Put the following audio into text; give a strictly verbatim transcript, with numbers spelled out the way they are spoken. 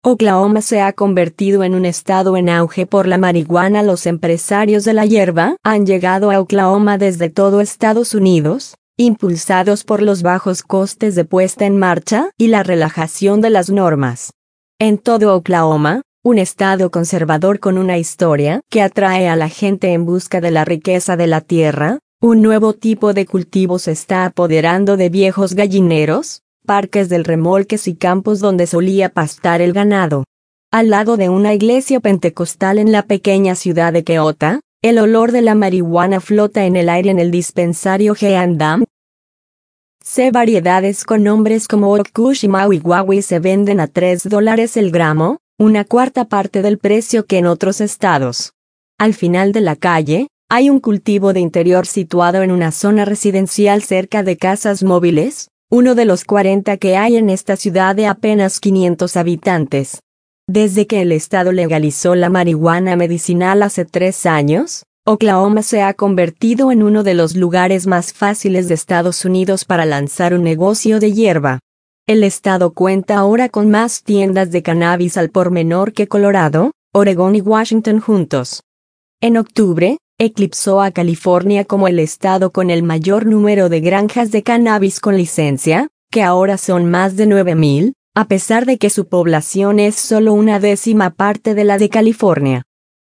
Oklahoma se ha convertido en un estado en auge por la marihuana. Los empresarios de la hierba han llegado a Oklahoma desde todo Estados Unidos, impulsados por los bajos costes de puesta en marcha y la relajación de las normas. En todo Oklahoma, un estado conservador con una historia que atrae a la gente en busca de la riqueza de la tierra, un nuevo tipo de cultivo se está apoderando de viejos gallineros, parques del remolques y campos donde solía pastar el ganado. Al lado de una iglesia pentecostal en la pequeña ciudad de Keota, el olor de la marihuana flota en el aire en el dispensario G and M. C variedades con nombres como Oak Kush y Maui Wowie se venden a tres dólares el gramo, una cuarta parte del precio que en otros estados. Al final de la calle, hay un cultivo de interior situado en una zona residencial cerca de casas móviles, uno de los cuarenta que hay en esta ciudad de apenas quinientos habitantes. Desde que el estado legalizó la marihuana medicinal hace tres años, Oklahoma se ha convertido en uno de los lugares más fáciles de Estados Unidos para lanzar un negocio de hierba. El estado cuenta ahora con más tiendas de cannabis al por menor que Colorado, Oregón y Washington juntos. En octubre, eclipsó a California como el estado con el mayor número de granjas de cannabis con licencia, que ahora son más de nueve mil, a pesar de que su población es solo una décima parte de la de California.